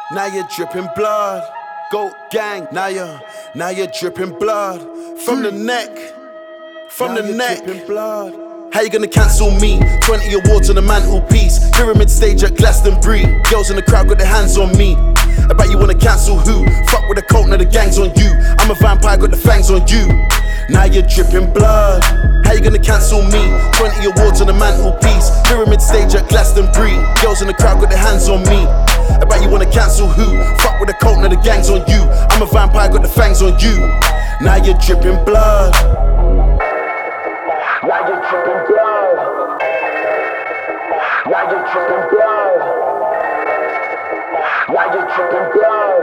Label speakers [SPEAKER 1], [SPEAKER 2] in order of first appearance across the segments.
[SPEAKER 1] Now you're dripping blood. Goat gang, now you're dripping blood. From the neck, from the neck. Dripping blood. How you gonna cancel me? 20 awards on the mantelpiece. Pyramid stage at Glastonbury. Girls in the crowd got their hands on me. I bet you wanna cancel who? Fuck with the cult, now the gang's on you. I'm a vampire, got the fangs on you. Now you're dripping blood. How you gonna cancel me? 20 awards on the mantelpiece. Pyramid stage at Glastonbury. Girls in the crowd got their hands on me. I bet you wanna cancel who? Fuck with the cult, now the gang's on you. I'm a vampire, got the fangs on you. Now you're dripping blood.
[SPEAKER 2] Now you're dripping blood. Now you're dripping blood. Now you're dripping blood.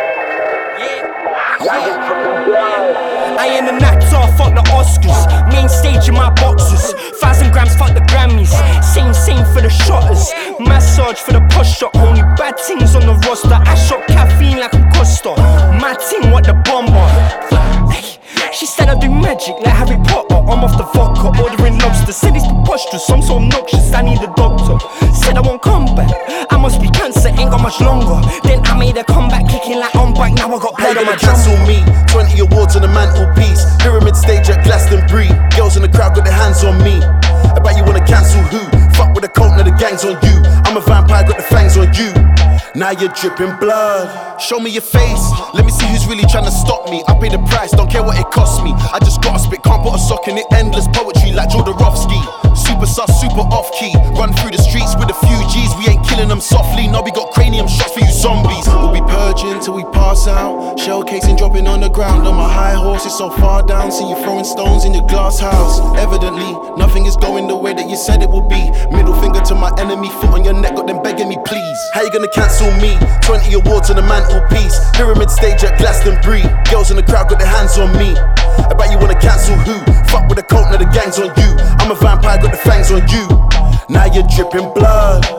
[SPEAKER 2] Now you're dripping blood.
[SPEAKER 3] I ain't an actor, fuck the Oscars. Main stage in my boxes. 1,000 grams, fuck the Grammys. Same for the shotters. Massage for the posture. Only bad things on the roster. I shot caffeine like I'm Costa. My team, what the bomber. She said I do magic like Harry Potter. I'm off the vodka, ordering lobster. Said it's preposterous, I'm so obnoxious, I need a doctor. Said I won't come back, I must be cancer, ain't got much longer. Then I made a comeback, kicking like on bike. Now I got blood on my
[SPEAKER 1] cancel me? 20 awards on the mantelpiece. Pyramid stage at Glastonbury. Girls in the crowd got their hands on me. I bet you wanna cancel who? Fuck with the cult, now the gang's on you. I'm a vampire, got the fangs on you. Now you're dripping blood. Show me your face, let me see who's really trying to stop me. I pay the price, don't care what it costs me. I just gotta spit, can't put a sock in it. Endless poetry like Jodorowsky. Super sus, super off key. Run through the streets with a few G's. We ain't killing them softly, no, we got cranium shots for you zombies. We'll be purging till we pass out. Shell casing dropping on the ground. On my high horse, it's so far down. See you throwing stones in your glass house. Evidently, nothing is going the way that you said it would be. Middle finger to my enemy, foot on your neck, got them begging me please. How you gonna cancel me? 20 awards on the mantelpiece. Pyramid stage at Glastonbury. Girls in the crowd got their hands on me. I bet you wanna cancel who? Fuck with the cult, now the gang's on you. I'm a vampire, got the fangs on you. Now you're dripping blood.